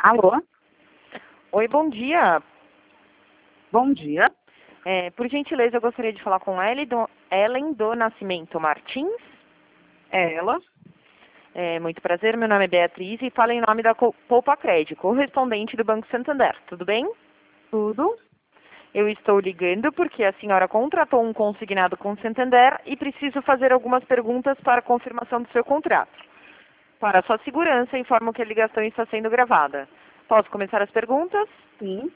Alô? Oi, bom dia. Bom dia. Por gentileza, eu gostaria de falar com Ellen do Nascimento Martins. É ela? Muito prazer, meu nome é Beatriz e falo em nome da Poupa Crédito, correspondente do Banco Santander. Tudo bem? Tudo? Eu estou ligando porque a senhora contratou um consignado com o Santander e preciso fazer algumas perguntas para confirmação do seu contrato. Para sua segurança, informo que a ligação está sendo gravada. Posso começar as perguntas? Sim.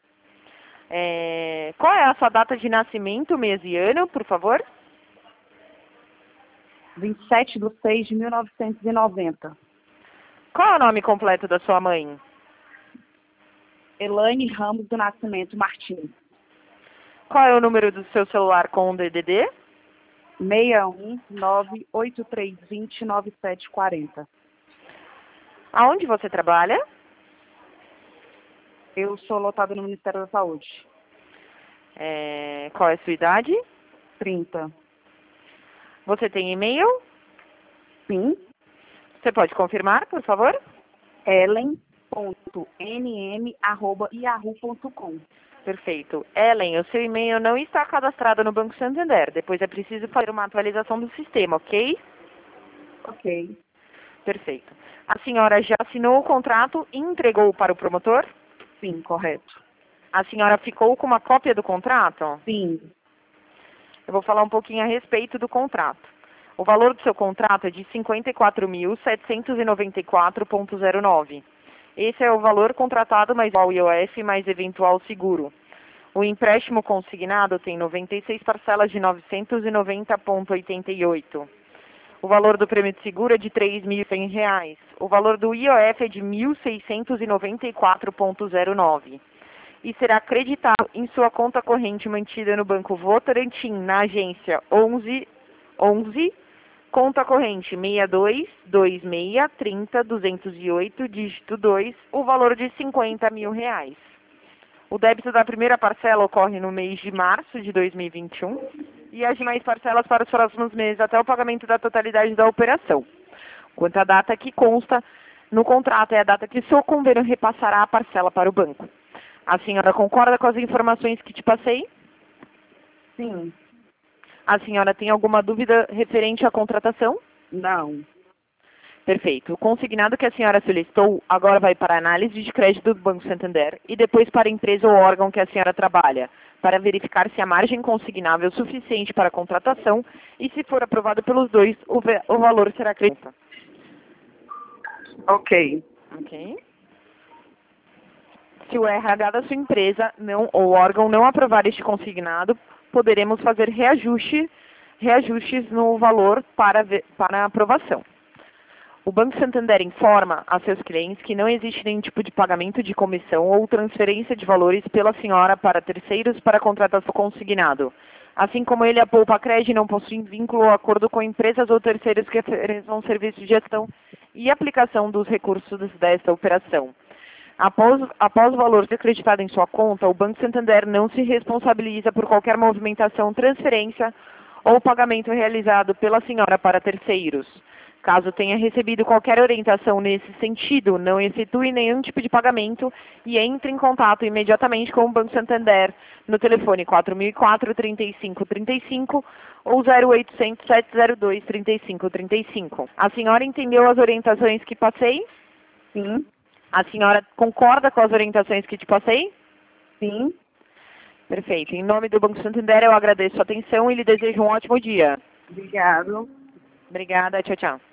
Qual é a sua data de nascimento, mês e ano, por favor? 27/6/1990. Qual é o nome completo da sua mãe? Elaine Ramos do Nascimento Martins. Qual é o número do seu celular com o DDD? 61983209740. Aonde você trabalha? Eu sou lotada no Ministério da Saúde. Qual é a sua idade? 30. Você tem e-mail? Sim. Você pode confirmar, por favor? ellen.nm@yahoo.com. Perfeito. Ellen, o seu e-mail não está cadastrado no Banco Santander. Depois é preciso fazer uma atualização do sistema, ok? Ok. Perfeito. A senhora já assinou o contrato e entregou para o promotor? Sim, correto. A senhora ficou com uma cópia do contrato? Sim. Eu vou falar um pouquinho a respeito do contrato. O valor do seu contrato é de R$ 54.794,09. Esse é o valor contratado mais o IOF mais eventual seguro. O empréstimo consignado tem 96 parcelas de R$ 990,88. O valor do prêmio de seguro é de R$ 3.100. O valor do IOF é de R$ 1.694,09. E será acreditado em sua conta corrente mantida no Banco Votorantim, na agência 1111, conta corrente 6226300208, dígito 2, o valor de R$ 50 mil. O débito da primeira parcela ocorre no mês de março de 2021 e as demais parcelas para os próximos meses até o pagamento da totalidade da operação. Quanto à data que consta no contrato é a data que o seu convênio repassará a parcela para o banco. A senhora concorda com as informações que te passei? Sim. A senhora tem alguma dúvida referente à contratação? Não. Perfeito. O consignado que a senhora solicitou agora vai para a análise de crédito do Banco Santander e depois para a empresa ou órgão que a senhora trabalha, para verificar se a margem consignável é suficiente para a contratação e, se for aprovado pelos dois, o valor será acreditado. Ok. Ok? Se o RH da sua empresa ou órgão não aprovar este consignado, poderemos fazer reajustes no valor para aprovação. O Banco Santander informa a seus clientes que não existe nenhum tipo de pagamento de comissão ou transferência de valores pela senhora para terceiros para contratação consignado. Assim como ele, a Poupa Crédito não possui vínculo ou acordo com empresas ou terceiros que ofereçam serviço de gestão e aplicação dos recursos desta operação. Após o valor ser acreditado em sua conta, o Banco Santander não se responsabiliza por qualquer movimentação, transferência ou pagamento realizado pela senhora para terceiros. Caso tenha recebido qualquer orientação nesse sentido, não efetue nenhum tipo de pagamento e entre em contato imediatamente com o Banco Santander no telefone 4004-3535 ou 0800-702-3535. A senhora entendeu as orientações que passei? Sim. A senhora concorda com as orientações que te passei? Sim. Perfeito. Em nome do Banco Santander, eu agradeço a atenção e lhe desejo um ótimo dia. Obrigado. Obrigada. Tchau, tchau.